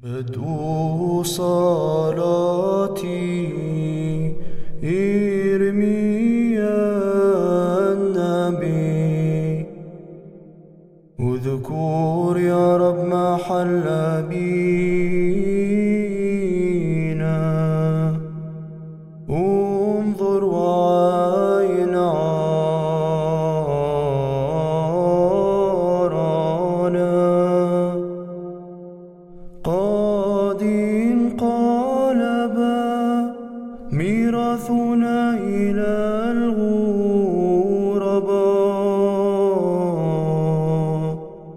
بدء صلاتي إرميا النبي. اذكر يا رب محل بينا، انظر وعين عارنا. قد انقلب ميراثنا إلى الغرباء،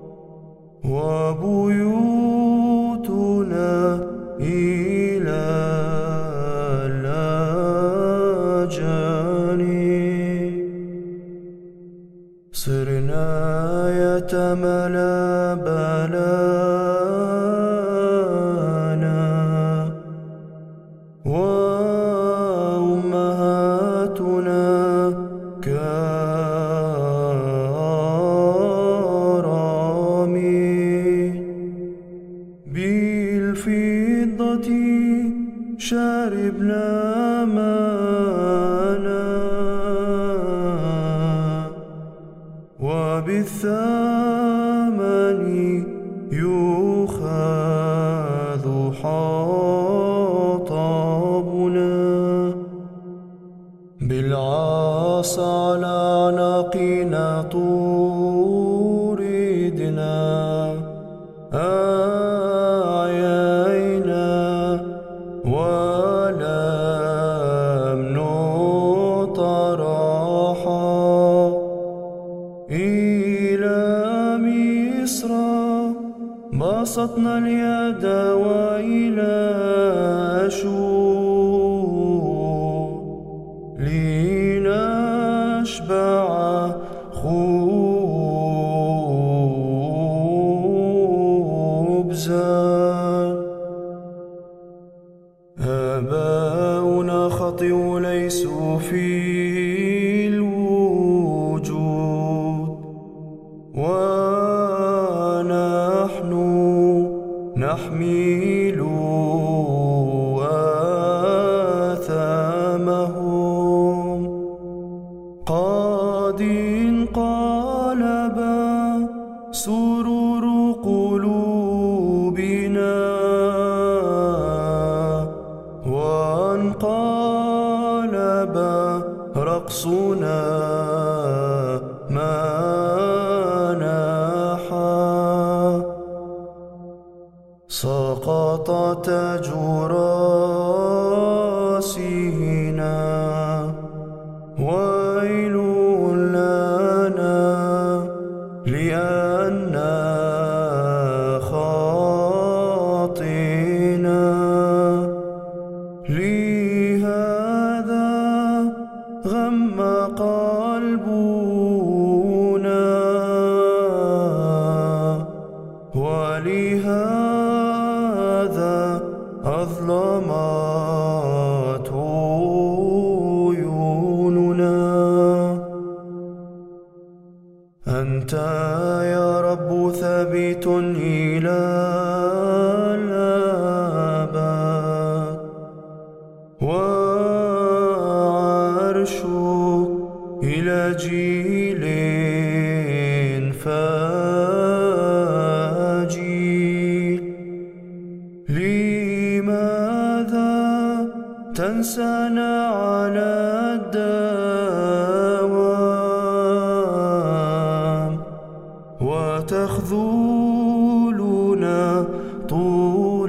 وبيوتنا إلى الأجانب. صرنا يتملى بلانا، وأمهاتنا كرامي. بالفضة شربنا ماءنا، وبالثمن يؤخذ حطبنا. بالعصا على أعناقنا طوردنا، أعيينا ولم نطرحا. إلى مصر بسطنا اليد وإلى أشور، لنشبع خبزا. آباؤنا خطئوا ليسوا في الوجود، ونحن نحمل آثامهم. قد انقلب سرور قلوبنا، وانقلب رقصنا منحا. سقط تاج راسنا، ويل لنا لأننا خاطئنا. لهذا غم قلبنا، ولهذا أظلمت عيوننا. أنت يا رب ثابت إلى الأبد، وعرشك إلى جيل فاجيل. لماذا تنسانا على الدوام، وتخذلنا طول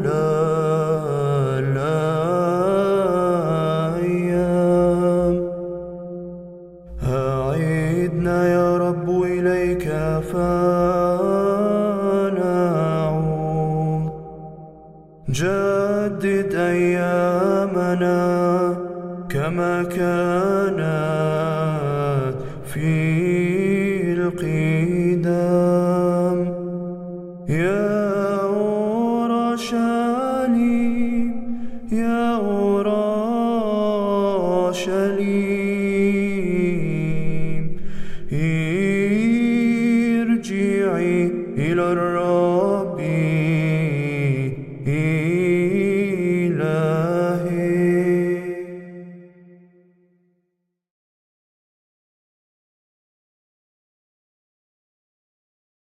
الأيام؟ أعدنا يا رب إليك فنعود. جدد أيامنا كما كانت في القدام. يا أورشليم، يا أورشليم، ارجعي إلى الرب مين